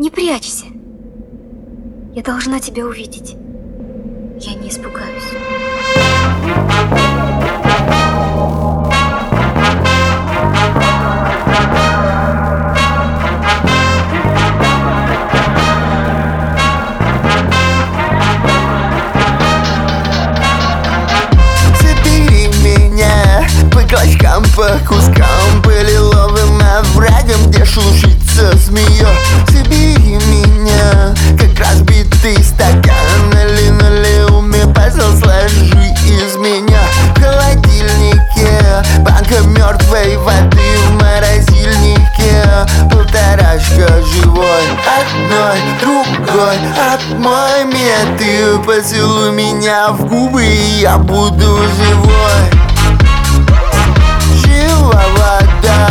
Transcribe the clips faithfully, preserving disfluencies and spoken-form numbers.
Не прячься. Я должна тебя увидеть. Я не испугаюсь. Забери меня по клочкам, по кускам, по лиловым оврагам, где шелушится змея. Забери меня, как разбитый стакан на линолеуме, пазл сложи из меня. В холодильнике банка мертвой воды, в морозильнике полторашка живой. Одной, другой, отмой меня, ты поцелуй меня в губы, и я буду живой. Жива вода.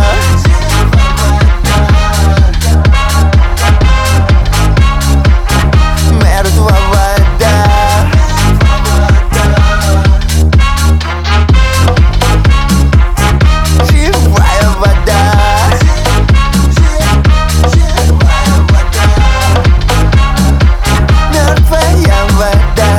Мертва вода. Живая вода. Мертвая вода.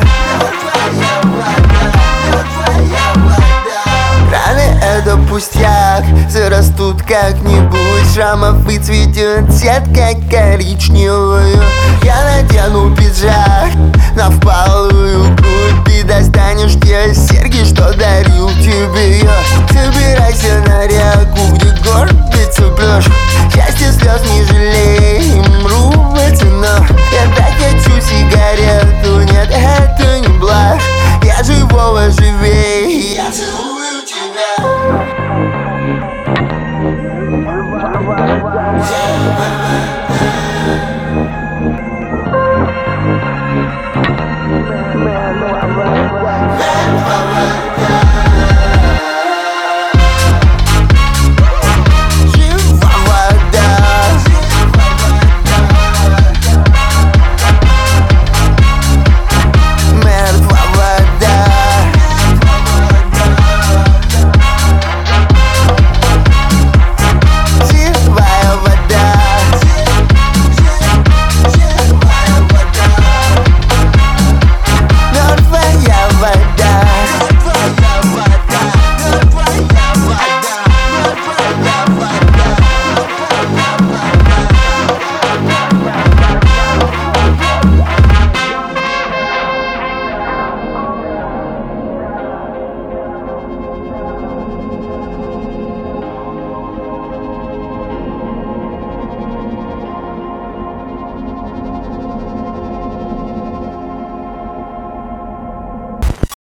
Раны — это пустяк, зарастут как-нибудь, шрамов выцветет сетка коричневую. Я надену пиджак на впалую грудь, ты достанешь те серьги, что дарил тебе я. Собирайся на реку, где горбится пляж, счастье слез не жалей.